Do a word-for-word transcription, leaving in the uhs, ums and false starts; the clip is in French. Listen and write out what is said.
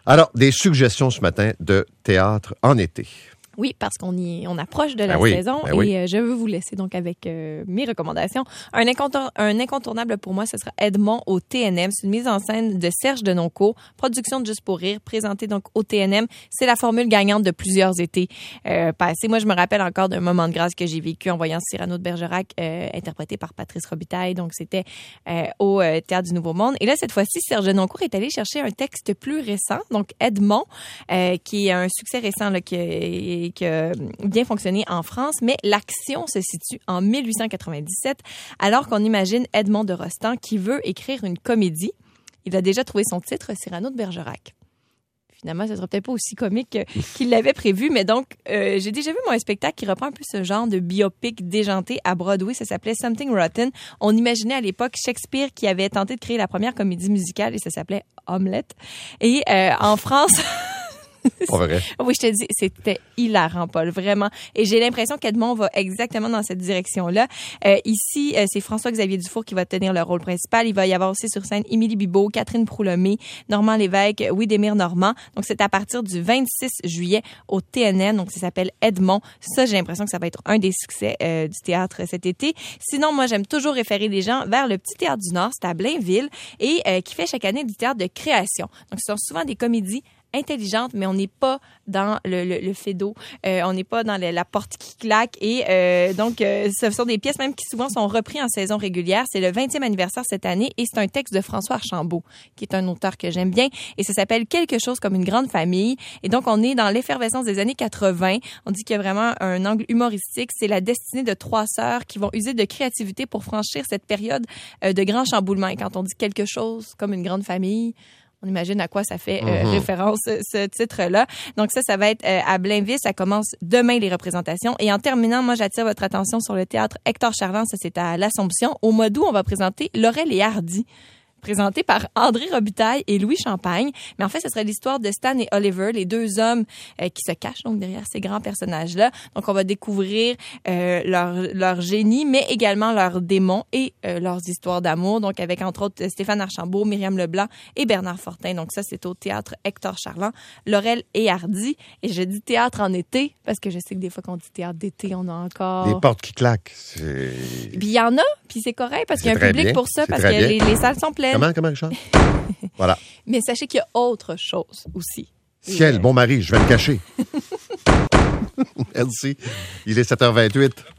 Alors, des suggestions ce matin de théâtre en été. Oui, parce qu'on y, on approche de la ben oui, saison ben et oui. euh, je veux vous laisser donc avec euh, mes recommandations. Un, incontour- un incontournable pour moi, ce sera Edmond au T N M. C'est une mise en scène de Serge Denoncourt, production de Juste pour rire, présentée donc au T N M. C'est la formule gagnante de plusieurs étés euh, passés. Moi, je me rappelle encore d'un moment de grâce que j'ai vécu en voyant Cyrano de Bergerac, euh, interprété par Patrice Robitaille. Donc, c'était euh, au euh, Théâtre du Nouveau Monde. Et là, cette fois-ci, Serge Denoncourt est allé chercher un texte plus récent, donc Edmond, euh, qui est un succès récent là, qui qui a bien fonctionné en France, mais l'action se situe en mille huit cent quatre-vingt-dix-sept, alors qu'on imagine Edmond de Rostand qui veut écrire une comédie. Il a déjà trouvé son titre, Cyrano de Bergerac. Finalement, ce sera peut-être pas aussi comique qu'il l'avait prévu, mais donc, euh, j'ai déjà vu mon spectacle qui reprend un peu ce genre de biopic déjanté à Broadway. Ça s'appelait Something Rotten. On imaginait à l'époque Shakespeare qui avait tenté de créer la première comédie musicale et ça s'appelait Hamlet. Et euh, en France... Pas vrai. Oui, je te dis, c'était hilarant, Paul, vraiment. Et j'ai l'impression qu'Edmond va exactement dans cette direction-là. Euh, ici, euh, c'est François-Xavier Dufour qui va tenir le rôle principal. Il va y avoir aussi sur scène Émilie Bibeau, Catherine Proulomé, Normand Lévesque, Widémir Normand. Donc, c'est à partir du vingt-six juillet au T N N. Donc, ça s'appelle Edmond. Ça, j'ai l'impression que ça va être un des succès euh, du théâtre cet été. Sinon, moi, j'aime toujours référer les gens vers le Petit Théâtre du Nord. C'est à Blainville et euh, qui fait chaque année du théâtre de création. Donc, ce sont souvent des comédies intelligente, mais on n'est pas dans le, le, le fait d'eau. Euh, on n'est pas dans le, la porte qui claque. Et euh, donc, euh, ce sont des pièces même qui souvent sont reprises en saison régulière. C'est le vingtième anniversaire cette année et c'est un texte de François Archambault, qui est un auteur que j'aime bien. Et ça s'appelle Quelque chose comme une grande famille. Et donc, on est dans l'effervescence des années quatre-vingts. On dit qu'il y a vraiment un angle humoristique. C'est la destinée de trois sœurs qui vont user de créativité pour franchir cette période euh, de grand chamboulement. Et quand on dit quelque chose comme une grande famille, on imagine à quoi ça fait euh, mm-hmm. référence, ce titre-là. Donc ça, ça va être euh, à Blainville. Ça commence demain, les représentations. Et en terminant, moi, j'attire votre attention sur le théâtre Hector Charland. Ça, c'est à l'Assomption. Au mois d'août, on va présenter Laurel et Hardy, présenté par André Robitaille et Louis Champagne. Mais en fait, ce serait l'histoire de Stan et Oliver, les deux hommes euh, qui se cachent donc derrière ces grands personnages-là. Donc, on va découvrir euh, leur, leur génie, mais également leurs démons et euh, leurs histoires d'amour. Donc, avec entre autres Stéphane Archambault, Myriam Leblanc et Bernard Fortin. Donc, ça, c'est au théâtre Hector Charland, Laurel et Hardy. Et je dis théâtre en été parce que je sais que des fois, quand on dit théâtre d'été, on a encore... Des portes qui claquent. C'est... Puis il y en a, puis c'est correct parce qu'il y a un public bien. pour ça, C'est parce que les, les salles sont pleines. Comment, comment, Richard? Voilà. Mais sachez qu'il y a autre chose aussi. Ciel, bon mari, je vais le cacher. Merci. Il est sept heures vingt-huit.